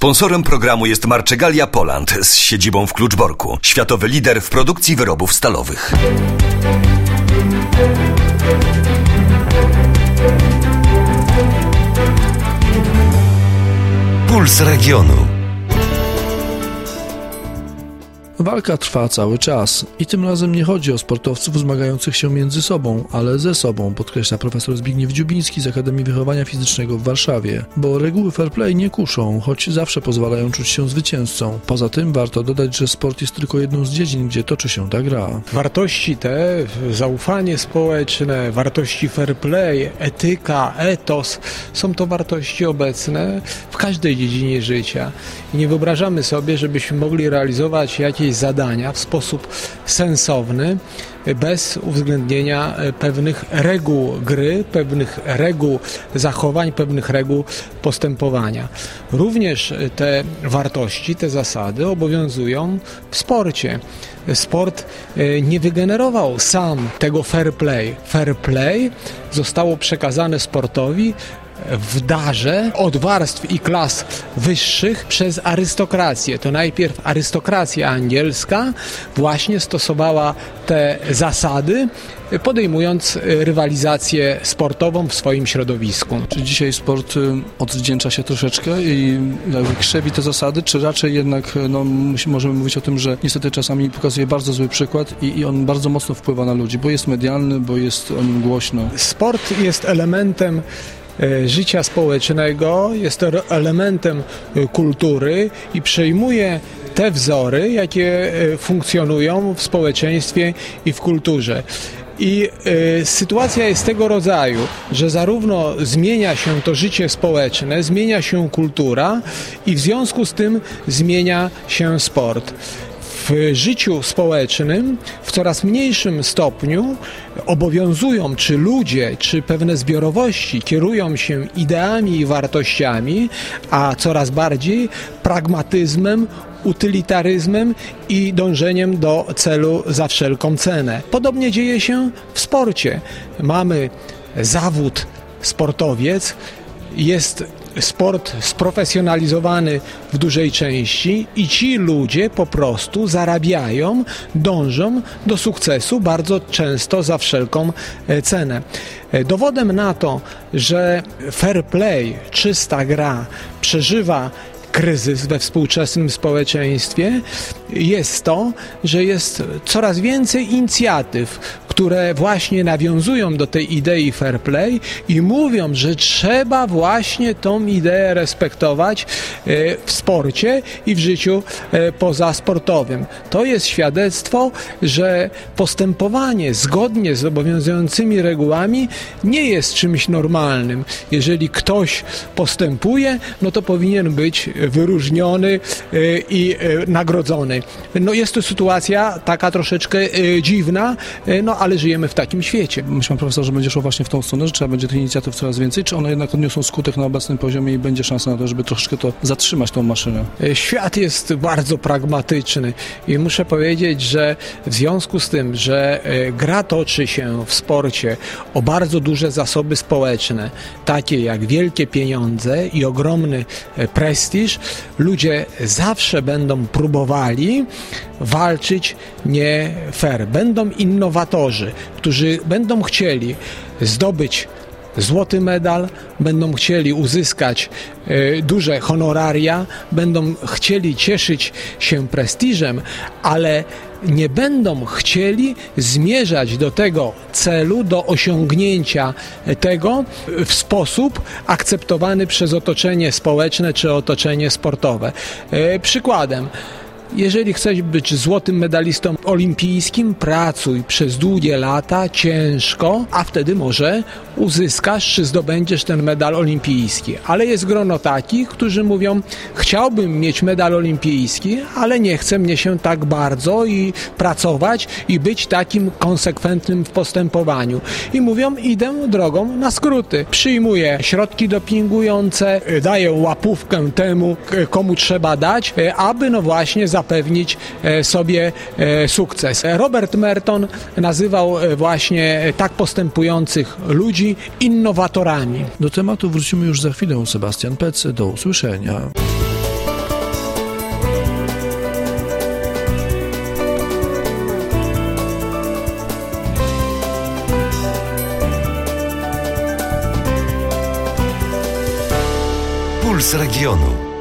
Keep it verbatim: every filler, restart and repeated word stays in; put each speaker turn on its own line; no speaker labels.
Sponsorem programu jest Marczegalia Poland z siedzibą w Kluczborku. Światowy lider w produkcji wyrobów stalowych. Puls regionu.
Walka trwa cały czas i tym razem nie chodzi o sportowców zmagających się między sobą, ale ze sobą, podkreśla profesor Zbigniew Dziubiński z Akademii Wychowania Fizycznego w Warszawie. Bo reguły fair play nie kuszą, choć zawsze pozwalają czuć się zwycięzcą. Poza tym warto dodać, że sport jest tylko jedną z dziedzin, gdzie toczy się ta gra.
Wartości te, zaufanie społeczne, wartości fair play, etyka, etos, są to wartości obecne w każdej dziedzinie życia. I nie wyobrażamy sobie, żebyśmy mogli realizować jakieś zadania w sposób sensowny, bez uwzględnienia pewnych reguł gry, pewnych reguł zachowań, pewnych reguł postępowania. Również te wartości, te zasady obowiązują w sporcie. Sport nie wygenerował sam tego fair play. Fair play zostało przekazane sportowi w darze od warstw i klas wyższych przez arystokrację. To najpierw arystokracja angielska właśnie stosowała te zasady, podejmując rywalizację sportową w swoim środowisku.
Czy dzisiaj sport odwdzięcza się troszeczkę i jakby krzewi te zasady, czy raczej jednak no, możemy mówić o tym, że niestety czasami pokazuje bardzo zły przykład i, i on bardzo mocno wpływa na ludzi, bo jest medialny, bo jest o nim głośno.
Sport jest elementem życia społecznego, jest to elementem kultury i przejmuje te wzory, jakie funkcjonują w społeczeństwie i w kulturze. I y, sytuacja jest tego rodzaju, że zarówno zmienia się to życie społeczne, zmienia się kultura i w związku z tym zmienia się sport. W życiu społecznym w coraz mniejszym stopniu obowiązują, czy ludzie, czy pewne zbiorowości kierują się ideami i wartościami, a coraz bardziej pragmatyzmem, utylitaryzmem i dążeniem do celu za wszelką cenę. Podobnie dzieje się w sporcie. Mamy zawód sportowiec, jest sport sprofesjonalizowany w dużej części i ci ludzie po prostu zarabiają, dążą do sukcesu bardzo często za wszelką cenę. Dowodem na to, że fair play, czysta gra przeżywa kryzys we współczesnym społeczeństwie, jest to, że jest coraz więcej inicjatyw, które właśnie nawiązują do tej idei fair play i mówią, że trzeba właśnie tą ideę respektować w sporcie i w życiu pozasportowym. To jest świadectwo, że postępowanie zgodnie z obowiązującymi regułami nie jest czymś normalnym. Jeżeli ktoś postępuje, no to powinien być wyróżniony i nagrodzony. No jest to sytuacja taka troszeczkę dziwna, no ale żyjemy w takim świecie.
Myślę, profesor, że będzie szło właśnie w tą stronę, że trzeba będzie tych inicjatyw coraz więcej, czy one jednak odniosą skutek na obecnym poziomie i będzie szansa na to, żeby troszeczkę to zatrzymać, tą maszynę?
Świat jest bardzo pragmatyczny i muszę powiedzieć, że w związku z tym, że gra toczy się w sporcie o bardzo duże zasoby społeczne, takie jak wielkie pieniądze i ogromny prestiż, ludzie zawsze będą próbowali walczyć nie fair. Będą innowatorzy, którzy będą chcieli zdobyć złoty medal, będą chcieli uzyskać y, duże honoraria, będą chcieli cieszyć się prestiżem, ale nie będą chcieli zmierzać do tego celu, do osiągnięcia tego w sposób akceptowany przez otoczenie społeczne czy otoczenie sportowe. Y, przykładem, jeżeli chcesz być złotym medalistą olimpijskim, pracuj przez długie lata, ciężko, a wtedy może uzyskasz czy zdobędziesz ten medal olimpijski. Ale jest grono takich, którzy mówią, chciałbym mieć medal olimpijski, ale nie chce mnie się tak bardzo i pracować i być takim konsekwentnym w postępowaniu. I mówią, idę drogą na skróty. Przyjmuję środki dopingujące, daję łapówkę temu, komu trzeba dać, aby no właśnie zapewnić sobie sukces. Robert Merton nazywał właśnie tak postępujących ludzi innowatorami.
Do tematu wrócimy już za chwilę. Sebastian Pec, do usłyszenia.
Puls Regionu.